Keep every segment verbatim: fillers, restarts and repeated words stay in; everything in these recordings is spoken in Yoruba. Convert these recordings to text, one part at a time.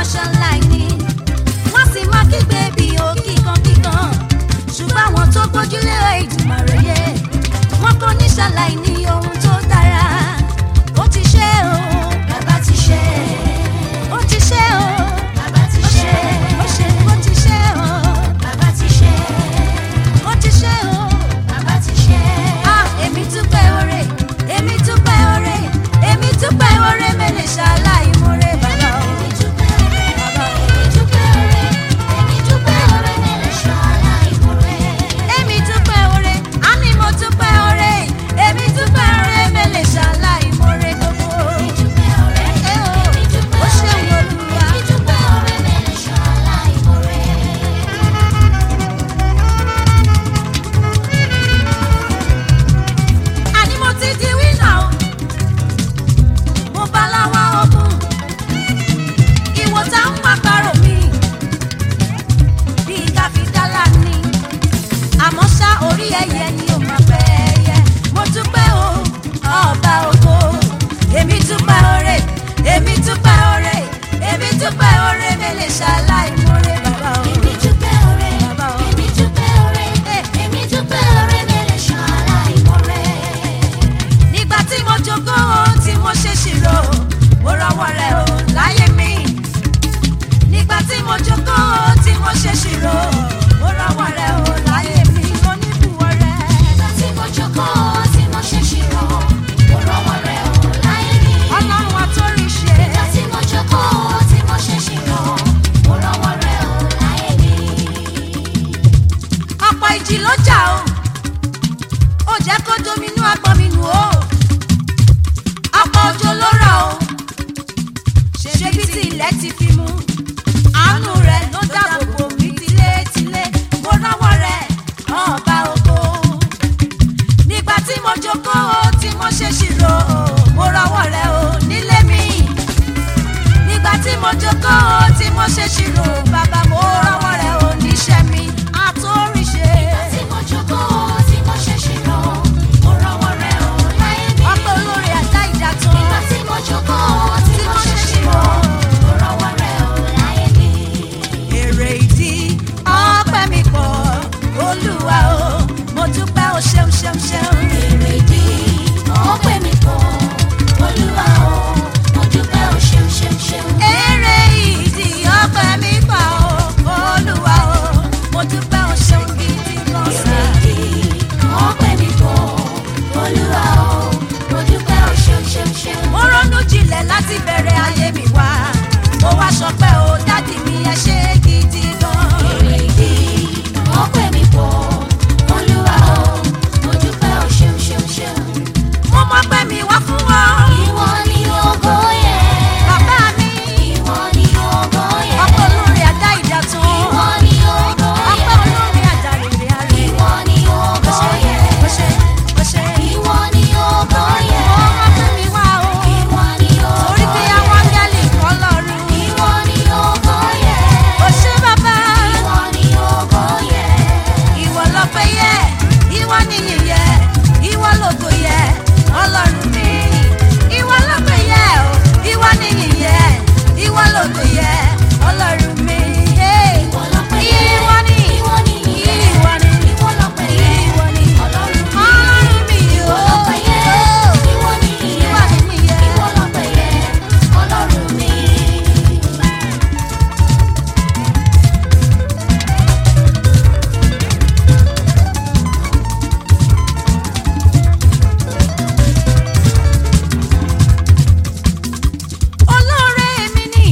máa ṣaláìní wọ́n sì máa kígbe bí o kíkankíkan ṣùgbọ́n àwọn tó gbójúlé Èdùmàrè yé wọ́n kò ní ṣaláìní ohun tó dára. Ó ti ṣe o, bàbá ti ṣe. Ó ti ṣe o, bàbá ti ṣe. Ó ṣe, ó ti ṣe o, bàbá ti ṣe. Ó ti ṣe o, bàbá ti ṣe. Ah, èmi dúpẹ́ oore, èmi dúpẹ́ oore, èmi dúpẹ́ oore mẹ́lẹ̀ ṣaláìmoore bàbá o. Èmi dúpẹ́ oore, bàbá o. Èmi dúpẹ́ oore, èmi dúpẹ́ oore mẹ́lẹ̀ ṣaláìmoore. Èmi dúpẹ́ oore, àní mo dúpẹ́ oore, èmi dúpẹ́ oore mẹ́lẹ̀ ṣaláìmoore gbogbo. Èmi dúpẹ́ oore, èmi dúpẹ́ oore, ó ṣe Olúwa. Èmi dúpẹ́ oore mẹ́lẹ̀ ṣaláìmoore. Àní mo ti di wínà o, mo bá láwa ogun, ìwòta ń pàpàrọ̀ mi, bí káfíńtálà ni, àmọ́ ṣá orí ẹyẹ ni ò máa pẹ́ ẹyẹ. Mo dúpẹ́ o, ọba ògo, èmi dúpẹ́ oore, èmi dúpẹ́ oore, èmi dúpẹ́ oore mẹ́lẹ̀ ṣaláìmoore bàbá o. Èmi dúpẹ́ oore, bàbá o. Èmi dúpẹ́ oore, èmi dúpẹ́ oore mẹ́lẹ̀ ṣaláìmoore. Nígbà tí mo jókòó tí mo ṣe ṣìrò mo rọwọ́ rẹ o láyé mi. Nígbà tí mo jókòó tí mo ṣe ṣìrò mo rọwọ́ rẹ o láyé mi. Oníbùwọ̀ rẹ. Nígbà tí mo jókòó tí mo ṣe ṣìrò mo rọwọ́ rẹ o láyé mi. Ọlọ́run àtórí ṣe. Nígbà tí mo jókòó tí mo ṣe ṣìrò mo rọwọ́ rẹ o láyé mi. Ọ̀pọ̀ ìjì ló jà o, ó jẹ́ kó dominú agbọ̀n mi nù o. Ọ̀pọ̀ òjò ló rọ̀ o, ṣebí tí ilẹ̀ ti fi mú. Àánú rẹ̀ ló dáàbò bò mí tilétilé, mo rọ́wọ́ rẹ̀ ọba ògo. Nígbà tí mo jókòó tí mo ṣe ṣìrò mo rọ́wọ́ rẹ̀ o nílé mi. Nígbà tí mo jókòó tí mo ṣe ṣìrò bàbá mo rọ́wọ́ rẹ̀ o níṣẹ́ mi àtóríṣe. Nígbà tí mo jókòó tí mo ṣe ṣìrò mo rọ́wọ́ rẹ̀ o láyé mi. Ọ̀pọ̀ olórí àdá ìjà tán. Nígbà tí mo jókòó tí mo ṣe ṣìrò mo rọ́wọ́ rẹ̀ o láyé mi. Èrè ìdí ọpẹ́ mi pọ̀ Olúwa o, mo dúpẹ́ o ṣeun ṣeun ṣeun. Èrè ìdí ọpẹ́ mi pọ̀ Olúwa o, mo dúpẹ́ o ṣeun ṣeun ṣeun. Èrè ìdí ọpẹ́ mi pọ̀ Olúwa o, mo dúpẹ́ o ṣeun gidi gan sa. Èrè ìdí ọpẹ́ mi pọ̀ Olúwa o, mo dúpẹ́ o ṣeun ṣeun ṣeun. Mo ronú jinlẹ̀ láti bẹ̀rẹ̀ ayé mi wá, mo wá sọpẹ́ o dádì mi ẹ ṣé gidi gan. Èrè ìdí ọpẹ́ mi pọ̀ Olúwa o, mo dúpẹ́ o ṣeun ṣeun ṣeun. Mo mọ̀ pé mi wá fún ọ. Ìwọ ni ògo yẹ. Bàbá mi. Ìwọ ni ògo yẹ. Ọ̀pọ̀ olórí àdá ìjà tán. Ìwọ ni ògo yẹ. Ọ̀pọ̀ olórí àdá rèrè àrè. Ìwọ ni ògo yẹ. Ó ṣe, ó ṣe. Ìwọ ni ògo yẹ. Mo mọ̀ pé mi wá o. Ìwọ ni ògo yẹ. Torí pé àwọn áńgẹ́lì kọ́ lọ́rùn. Ìwọ ni ògo yẹ. Ó ṣe bàbá. Ìwọ ni ògo yẹ. Ìwọ lọ́pẹ́ yẹ. Ìwọ nìyìn yẹ. Ìwọ lógo yẹ. Ọlọ́run mi. Ìwọ lọ́pẹ́ yẹ o. Ìwọ nìyìn yẹ. Ìwọ lógo yẹ. Ọlọ́run mi. Ìwọ lọ́pẹ́ yẹ. Ìwọ ni. Ìwọ nìyìn yẹ. Ìwọ ni. Ìwọ lọ́pẹ́ yẹ. Ìwọ ni. Ọlọ́run mi. Ọlọ́run mi o. Ìwọ lọ́pẹ́ yẹ. Ìwọ nìyìn yẹ. Ìwọ nìyìn yẹ. Ìwọ lọ́pẹ́ yẹ. Ọlọ́run mi. Olóore mi ni,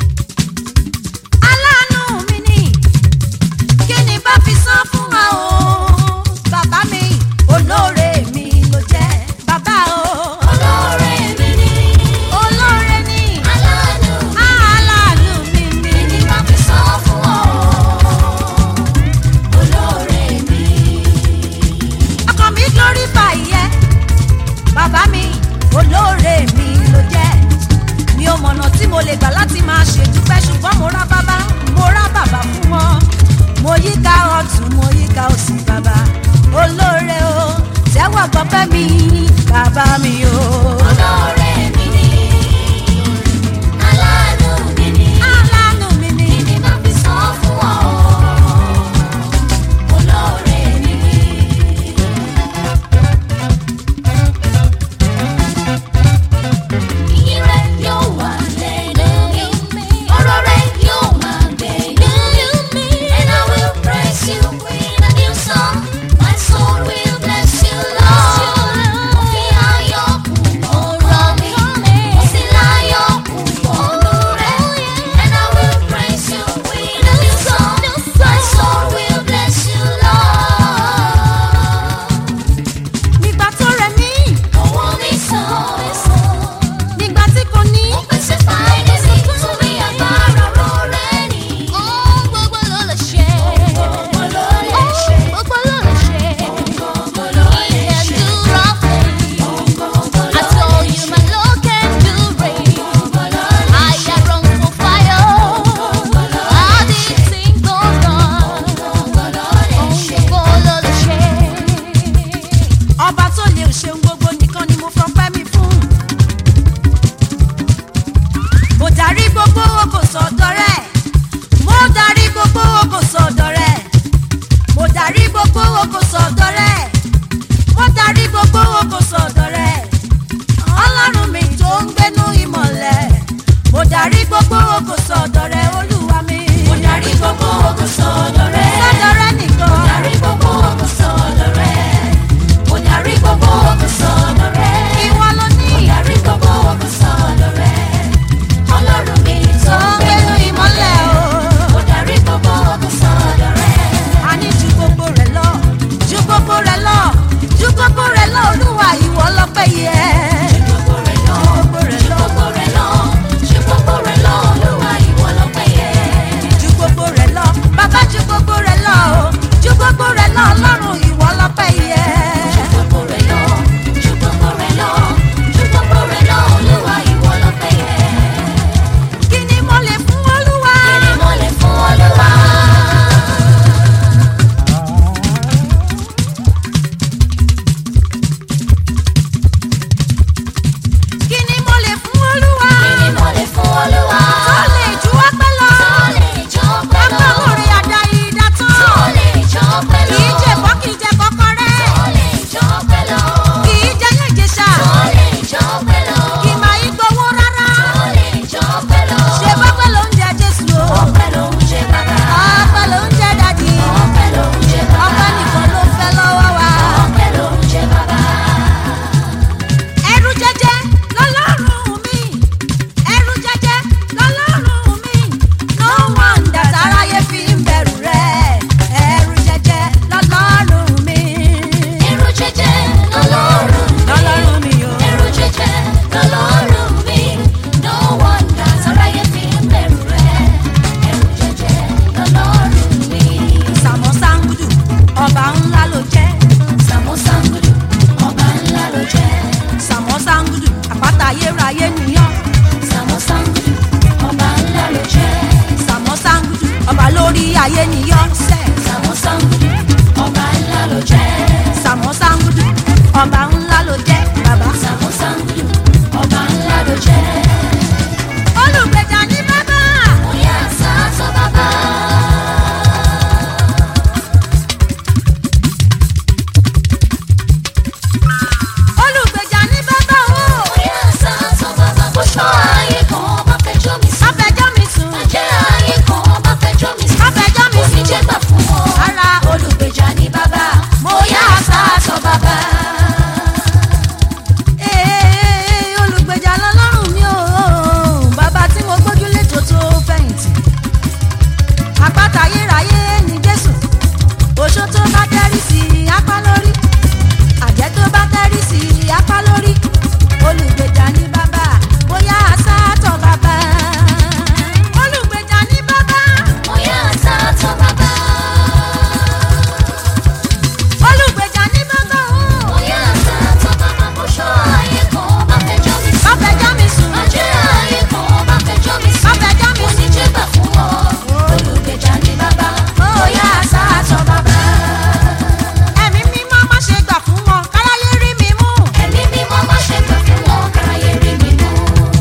aláàánú mi ni, kí ni bá fi san fún wa o? Bàbá mi, olóore mi ló jẹ́ bàbá o. Olóore mi ni, olóore ni, aláàánú mi, aláàánú mi ni, kí ni bá fi san fún wa o? Olóore mi. Ọkàn mi glorify yẹ, bàbá mi, olóore mi ló jẹ́. Mi ò mọ̀nà tí mo lè gbà láti máa ṣèdúpẹ́ ṣùgbọ́n mo rá bàbá mo rá bàbá fún wọn. Mo yíká ọ̀tún mo yíká òsì bàbá olóore o, tẹ́wọ́ gbọ́pẹ́ mi bàbá mi o. Olóore mi ni, aláàánú mi ni, aláàánú olùṣeun gbogbo nìkan ni mo fọpẹ́ mi fún. mo darí gbogbo ògo sọ́dọ̀ rẹ̀. mo darí gbogbo ògo sọ́dọ̀ rẹ̀. mo darí gbogbo ògo sọ́dọ̀ rẹ̀. mo darí gbogbo ògo sọ́dọ̀ rẹ̀. ọlọ́run mi tó ń gbénú ìmọ̀lẹ̀. mo darí gbogbo ògo sọ́dọ̀ rẹ̀ olúwa mi. mo darí gbogbo ògo sọ́dọ̀ rẹ̀. sọ́dọ̀ rẹ̀ nìkan. mo darí gbogbo ògo sọ́dọ̀ rẹ̀. mo darí gbogbo ògo sọ́dọ̀ rẹ̀. ìwọ ló ní. mo darí gbogbo ògo sọ́dọ̀ rẹ̀. ọlọ́run mi tó ń gbénú ìmọ́lẹ̀ o. mo darí gbogbo ògo sọ́dọ̀ rẹ̀. a ní ju gbogbo rẹ̀ lọ ju gbogbo rẹ̀ lọ ju gbogbo rẹ̀ lọ olúwa ìwọ lọ́pẹ́ yẹ. ju gbogbo rẹ̀ lọ ju gbogbo rẹ̀ lọ ju gbogbo rẹ̀ lọ olúwa ìwọ lọ́pẹ́ yẹ. ju gbogbo rẹ̀ lọ bàbá ju gbogbo rẹ̀ lọ o ju gbogbo rẹ̀ lọ ọlọ́run ìwọ lọ́pẹ́ yẹ. ju gbogbo rẹ̀ lọ ju gbogbo rẹ̀ lọ ju gbogbo rẹ̀ lọ olúwa ìwọ lọ́pẹ́ yẹ. kí ni mo lè fún olúwa. kí ni mo lè fún olúwa. kí ni mo lè fún olúwa. kí ni mo lè fún olúwa. tó lè ju ọpẹ́ lọ. tó lè jọ pẹ́ lọ. ọpẹ́ lórí àdá ìdá tán. tó lè jọ pẹ́ lọ. kì í jẹ bọ́ kì í jẹ kọ́kọ́rẹ́. tó lè jọ pẹ́ lọ. kì í jẹ yẹn ìjẹsà. tó lè jọ pẹ́ lọ. kì máa í gbowó rárá. tó lè jọ pẹ́ lọ. ṣe bọ́pẹ́ ló ń jẹ jésù o. ọpẹ́ ló ń ṣe bàbá. ọpẹ́ ló ń jẹ dádì. ọpẹ́ ló ń ṣe bàbá. ọpẹ́ nìkan ló fẹ́ lọ́wọ́ wa. ọpẹ́ ló ń ṣe bàbá. ẹrù jẹjẹ lọ́lọ́run mi. ẹrù jẹjẹ lọ́lọ́run mi. no wonder táráyé fi ń bẹ̀rù rẹ̀. ẹrù jẹjẹ lọ́lọ́run mi. ẹrù jẹjẹ lọ́lọ́run mi. lọ́lọ́run mi o. ẹrù jẹjẹ lọ́lọ́run mi. no wonder sáráyé fi ń bẹ̀rù rẹ̀. ẹrù jẹjẹ lọ́lọ́run mi. sàmọ́ sangudu ọba ńlá ló jẹ́. Sàmọ́ Sangudu ọba ńlá ló jẹ́. sàmọ́ sangudu àpáta ayérayé nìyàn. Sàmọ́ Sangudu ọba ńlá ló jẹ́. sàmọ́ sangudu ọba lórí ayé nìyàn sẹ́. Sàmọ́ Sangudu ọba ńlá ló jẹ́. sàmọ́ sangudu ọba ńlá ló jẹ́ bàbá. Sàmọ́ Sangudu ọba ńlá ló jẹ́. olùgbèjà ní bàbá. Bóyá sàtọ̀ bàbá. olùgbèjà ní bàbá o. Bóyá sàtọ̀ bàbá. Bó ṣọ́ ayé kan bá fẹjọ́ mi sùn. afẹjọ́ mi sùn. Àjẹ́ ayé kan bá fẹjọ́ mi sùn. afẹjọ́ mi sùn. Oníjẹ́ gbà fún wọn. ara Olùgbèjà ní bàbá. Bóyá sàtọ̀ bàbá. Ee, olùgbèjà lọ́lọ́run mi o. bàbá tí mo gbójúlé tó tó fẹ̀yìntì. àpáta ayérayé ni jésù. oṣó tó bá tẹ́rí sí apá lórí. àjẹ́ tó bá tẹ́rí sí apá lórí. olùgbèjà ní bàbá bóyá sátọ̀ bàbá. olùgbèjà ní bàbá. Bóyá sàtọ̀ bàbá. olùgbèjà ní bàbá o. Bóyá sàtọ̀ bàbá. Bó ṣọ́ ayé kan bá fẹjọ́ mi sùn. afẹjọ́ mi sùn. Àjẹ́ ayé kan bá fẹjọ́ mi sùn. afẹjọ́ mi sùn. Oníjẹ́ gbà fún wọn. Olùgbèjà ní bàbá. Bóyá sàtọ̀ bàbá. ẹ̀mí mímọ́ má ṣe gbà fún wọn káráyé rí mi mú. Ẹ̀mí mímọ́ má ṣe gbà fún wọn káráyé rí mi mú.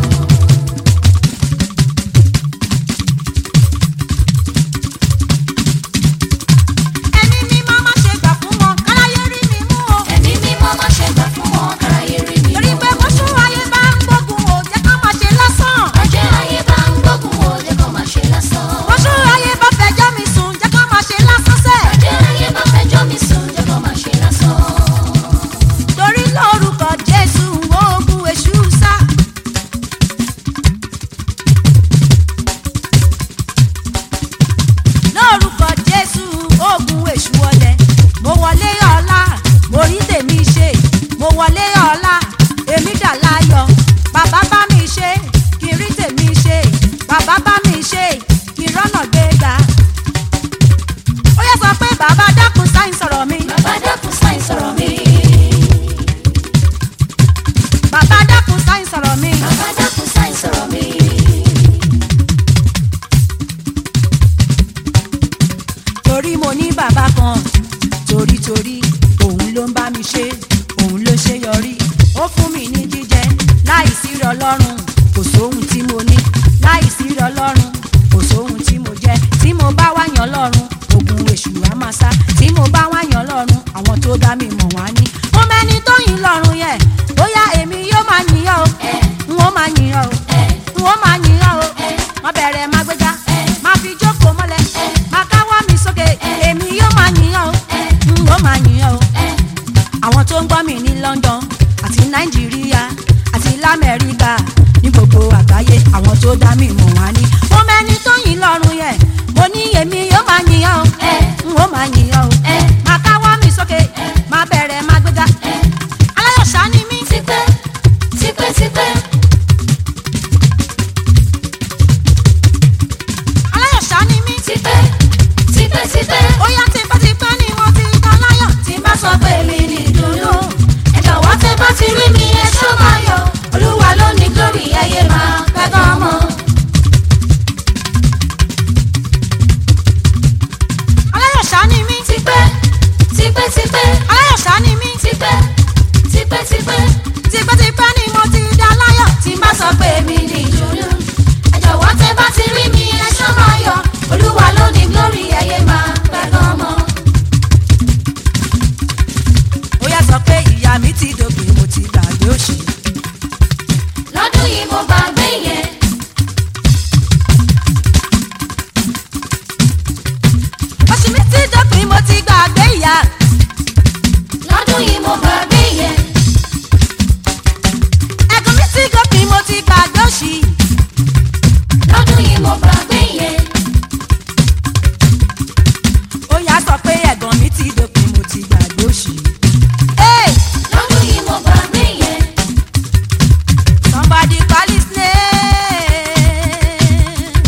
ẹ̀mí mímọ́ má ṣe gbà fún wọn káráyé rí mi mú o. Ẹ̀mí mímọ́ má ṣe gbà fún wọn káráyé rí mi mú. torí pé bóṣù ayé bá ń gbógun ò jẹ́ ká máa ṣe lásán. Àjẹ́ ayé bá ń gbógun wo jẹ́ kó máa ṣe lásán. bóṣù ayé bá fẹjọ́ mi sùn jẹ́ ká máa ṣe lásán sẹ́. Àjẹ́ ayé bá fẹjọ́ mi sùn jẹ́ kó máa ṣe lásán. torí lórúkọ jésù ogun èṣù sá. lórúkọ jésù ogun èṣù wọlé. mo wọlé ọlá mo rí tèmi ṣe. mo wọlé ọlá èmi dà láyọ̀. bàbá bá mi ṣe kí n rí tèmi ṣe. bàbá bá mi ṣe kí n rọ́nà gbéga. ó yẹ sọ pé bàbá dákun sáyìn sọ̀rọ̀ mi. Bàbá dákun sáyìn sọ̀rọ̀ mi. bàbá dákun sáyìn sọ̀rọ̀ mi. Bàbá dákun sáyìn sọ̀rọ̀ mi. torí mo ní bàbá kan torí torí òun ló ń bá mi ṣe òun ló ṣe yọ láṣeyọrí ó fún mi ní jíjẹ láìsí rẹ̀ Ọlọ́run kò sóhun tí mo ní láìsí rẹ̀ Ọlọ́run kò sóhun tí mo jẹ tí mo bá wá yan Ọlọ́run ogun èṣù á máa sá tí mo bá wá yan Ọlọ́run àwọn tó dá mi mọ̀ wá ní. mo mẹ́ni tó yìn lọ́run yẹn bóyá èmi yóò máa yìn ọ́ o n ó máa yìn ọ́ o n ó máa yìn ọ́ o má bẹ̀rẹ̀ má gbéga má fi jókòó mọ́lẹ̀ má káwọ́ mi sókè èmi yóò máa yìn ọ́ o n ó máa yìn ọ́ o. àwọn tó ń gbọ́ mi ní London àti Nàìjíríà àti l'Amẹ́ríkà ní gbogbo àgbáyé àwọn tó dá mi mọ̀ wá ní. mo mẹ́ni tó yìn lọ́run yẹn mo ní èmi yóò máa yìn ọ́ o n ó máa yìn ọ́ o má káwọ́ mi sókè má bẹ̀rẹ̀ má gbéga aláyọ̀ ṣá ni mí. tipẹ́ tipẹ́ tipẹ́. aláyọ̀ ṣá ni mí. tipẹ́ tipẹ́ tipẹ́. ó yá tipẹ́tipẹ́ ni mo ti dán láyọ̀. tí n bá sọ pé mi ní ìdùnnú ẹ jọ̀wọ́ tẹ́ bá ti rí mi ẹ ṣó máa yọ̀ olúwa ló ní glory ẹyẹ máa pẹ́ gan mọ́. aláyọ̀ ṣá ni mí. tipẹ́ tipẹ́ tipẹ́. aláyọ̀ ṣá ni mí. tipẹ́ tipẹ́ tipẹ́. tipẹ́tipẹ́ ni mo ti dán láyọ̀. tí n bá sọ pé mi ní ìdùnnú ẹ jọ̀wọ́ tẹ́ bá ti rí mi ẹ ṣó máa yọ̀ olúwa ló ní glory ẹyẹ máa pẹ́ gan mọ́. ó yá sọ pé ìyá mi ti dópin mo ti gbàgbé òṣì. lọ́dún yìí mo gbàgbé yẹn. òṣì mi ti dópin mo ti gbàgbé ìyá. lọ́dún yìí mo gbàgbé yẹn. ẹ̀gún mi ti dópin mo ti gbàgbé òṣì. lọ́dún yìí mo gbàgbé yẹn. ó yá sọ pé ẹ̀gún mi ti dópin mo ti gbàgbé òṣì. Hey! lọ́dún yìí mo gbàgbé yẹn. Somebody call his name.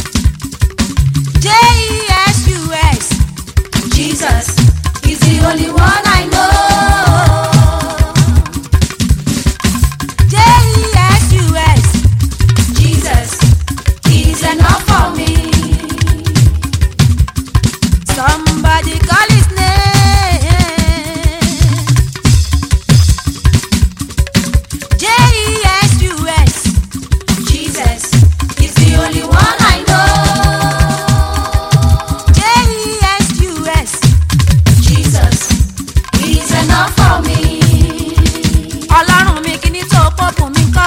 J E S U S. Jesus is the only one I know. J E S U S. Jesus is enough for me. Somebody call his name. J E S U S. Jesus is the only one I know. J E S U S. Jesus is enough for me. Ọlọ́run mi kí ni tó pọ́pù mi kọ́.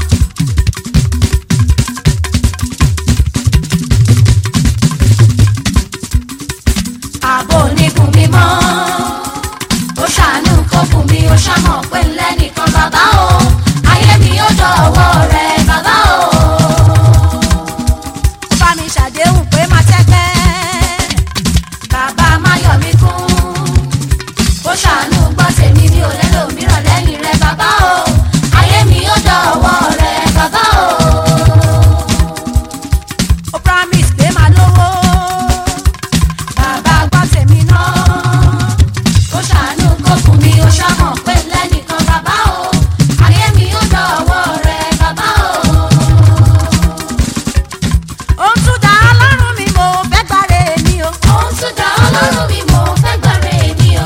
ààbò onígun mi mọ́. ó ṣàánú kó fún mi ó ṣàmọ̀ pé lẹ́nìkan bàbá o. ayé mi ó dọ̀wọ́ rẹ̀ bàbá o. Ó bá mi ṣàdéhùn pé máa tẹ́gbẹ́. bàbá má yọ̀ mí kún. ó ṣàánú gbọ́ tèmi mi ò lẹ́lòmíràn lẹ́yìn rẹ̀ bàbá o. ayé mi ó dọ̀wọ́ rẹ̀ bàbá o. Ó promise pé máa lówó. bàbá gbọ́ tèmi náà. ó ṣàánú kó fún mi ó ṣàmọ̀ pé lẹ́nìkan bàbá o. ayé mi ó dọ̀wọ́ rẹ̀ bàbá o. Ó ń tún dá Ọlọ́run mi mo fẹ́ gbáre mi o. Ohun tó dá Ọlọ́run mi mo fẹ́ gbàre mi o.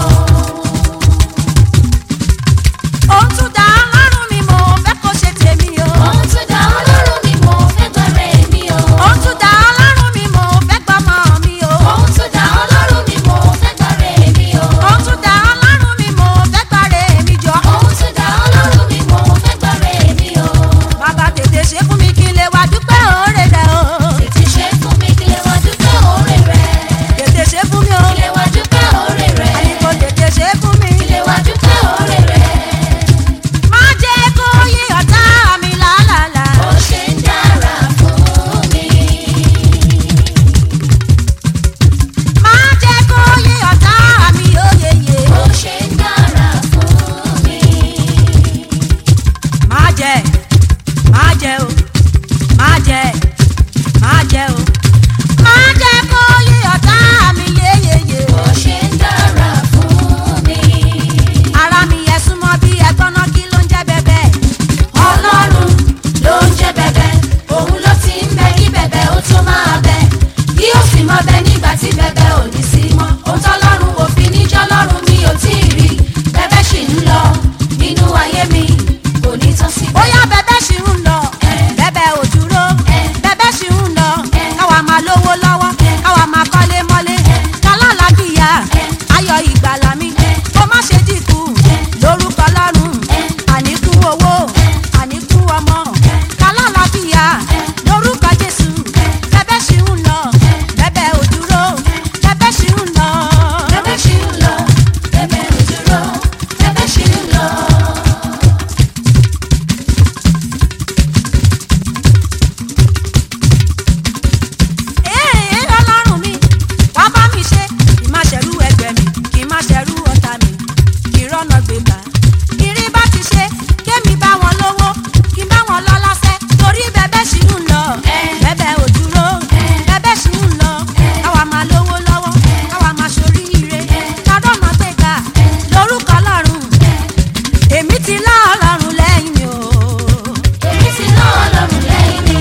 Ó ń tún dá Ọlọ́run mi mo fẹ́ kó ṣe tèmi o. Ohun tó dá Ọlọ́run mi mo fẹ́ gbàre mi o. Ó ń tún dá Ọlọ́run mi mo fẹ́ gbọ́mọ mi o. Ohun tó dá Ọlọ́run mi mo fẹ́ gbàre mi o. Ó ń tún dá Ọlọ́run mi mo fẹ́ gbáre mi jọ. Ohun tó dá Ọlọ́run mi mo fẹ́ gbàre mi o. Bàbá tètè ṣe fún mi kí n lè wá dúpẹ́ oore rẹ̀ o. Tètè ṣe fún mi kí lè wá dúpẹ́ oore rẹ̀. Tètè ṣe fún mi o. Kí lè wá dúpẹ́ oore rẹ̀. Ẹni kò tètè ṣe fún mi. Kí lè wá dúpẹ́ oore rẹ̀. Má jẹ́ kó yí ọ̀tá mi lálàlà. Ó ṣe ń dára fún mi. Má jẹ́ kó yí ọ̀tá mi óyeye. Ó ṣe ń dára fún mi. Má jẹ́, má jẹ́ o, má jẹ́, má jẹ́ o. Má jẹ́ kó yí ọ̀tá mi yéyeye. Ó ṣe ń dára fún mi. Ara mi yẹ súnmọ́ bí ẹgbọ́n náà kí ló ń jẹ́ bẹ́bẹ́. Ọlọ́run ló ń jẹ́ bẹ̀bẹ̀, òun ló ti ń bẹ kí bẹ̀bẹ̀ ó tó máa bẹ. Bí ó sì mọ bẹ nígbà tí bẹ̀bẹ̀ ò ní sí mọ́. Ohun tọ́lọ́run ò fi níjọ́ lọ́run mi ò tí ì rí. Bẹ̀bẹ̀ ṣì ń lọ nínú ayé mi. tán síbẹ̀. bóyá bẹ́bẹ́ ṣì ń lọ bẹ́bẹ́ ò dúró bẹ́bẹ́ ṣì ń lọ káwa máa lówó lọ́wọ́ káwa máa kọ́lé mọ́lé kálálàbíyà ayọ̀ ìgbàlà mi kó má ṣe dínkù lórúkọ Ọlọ́run àníkún owó àníkún ọmọ kálálàbíyà lórúkọ Jésù bẹ́bẹ́ ṣì ń lọ bẹ́bẹ́ ò dúró bẹ́bẹ́ ṣì ń lọ. bẹ́bẹ́ ṣì ń lọ bẹ́bẹ́ ò dúró bẹ́bẹ́ ṣì ń lọ. Ee, Ọlọ́run mi wá bá mi ṣe kí má ṣẹ̀rú ẹgbẹ́ mi kí má ṣẹ̀rú ọ̀tá mi kí rọ́nà gbégbá kí rí bá ti ṣe kémi bá wọn lówó kí bá wọn lọ lọ́sẹ̀ torí bẹ́bẹ́ ṣì ń lọ bẹ́bẹ́ ò dúró bẹ́bẹ́ ṣì ń lọ káwa máa lówó lọ́wọ́ káwa máa ṣoríire ká rọ́nà gbégbá lórúkọ Ọlọ́run èmi ti lá Ọlọ́run lẹ́yìn mi o. èmi ti lá Ọlọ́run lẹ́yìn mi.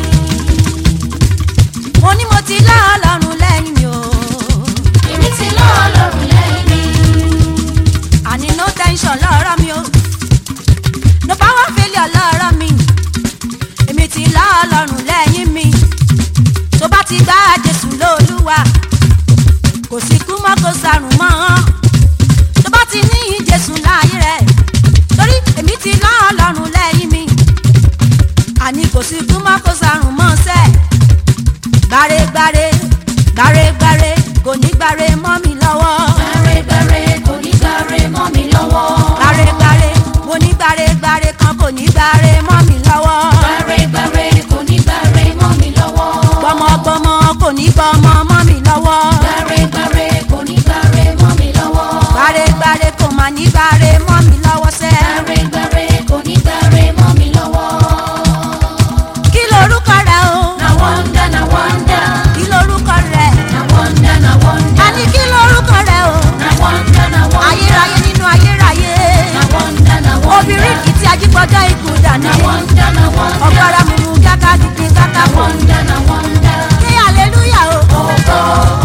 mo ní mo ti lá Ọlọ́run lẹ́yìn mi o. èmi ti lá Ọlọ́run lẹ́yìn mi. àní no tension lọ́rọ̀ mi o no power failure lọ́rọ̀ mi èmi ti lá Ọlọ́run lẹ́yìn mi tó bá ti gba Jésù lólúwa kò sí kú mọ́ kó sàrùn mọ́ tó bá ti ní Jésù láàyè rẹ̀ torí èmi ti lá Ọlọ́run lẹ́yìn mi àní kò sí kú mọ́ kó sàrùn mọ́ sẹ́ gbàrẹ́gbàrẹ́ gbàrẹ́gbàrẹ́ kò ní gbàrẹ́ mọ́ mi lọ́wọ́. gbàrẹ́gbàrẹ́ kò ní gbàrẹ́ mọ́ mi lọ́wọ́. gbàrẹ́gbàrẹ́ mo ní gbàrẹ́gbàrẹ́ kan kò ní gbàrẹ́ mọ́ mi lọ́wọ́. gbàrẹ́gbàrẹ́ kò ní gbàrẹ́ mọ́ mi lọ́wọ́. gbọmọgbọmọ kò ní gbọmọ mọ́ mi lọ́wọ́. gbàrẹ́gbàrẹ́ kò ní gbàrẹ́ mọ́ mi lọ́wọ́. gbàrẹ́gbàrẹ́ kò má ní gbàrẹ́ mọ́ mi lọ́wọ́ sẹ́. gbàrẹ́gbàrẹ́ kò ní gbàrẹ́ mọ́ mi lọ́wọ́. kí lorúkọ rẹ o. na wonder na wonder. kí lorúkọ rẹ. na wonder na wonder. àní kí lorúkọ rẹ o. na wonder na wonder. ayérayé nínú ayérayé. na wonder na wonder. obìnrin kìí ti ajígbọ́jọ́ ikú dání. na wonder na wonder. ọ̀gbọ́ra mímú gágá dídín gágá na bò. wonder na wonder. kí hallelujah o. Oh, oh.